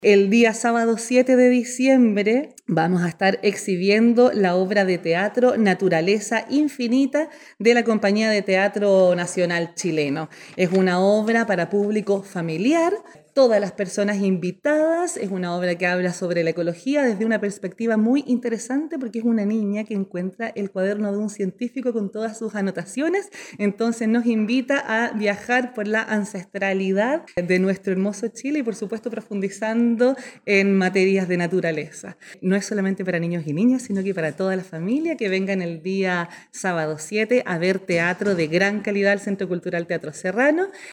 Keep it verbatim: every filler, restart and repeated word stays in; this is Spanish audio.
El día sábado siete de diciembre vamos a estar exhibiendo la obra de teatro Naturaleza Infinita de la Compañía de Teatro Nacional Chileno. Es una obra para público familiar, todas las personas invitadas. Es una obra que habla sobre la ecología desde una perspectiva muy interesante porque es una niña que encuentra el cuaderno de un científico con todas sus anotaciones. Entonces nos invita a viajar por la ancestralidad de nuestro hermoso Chile y por supuesto profundizando en materias de naturaleza. No es solamente para niños y niñas, sino que para toda la familia que vengan el día sábado siete a ver teatro de gran calidad al Centro Cultural Teatro Serrano.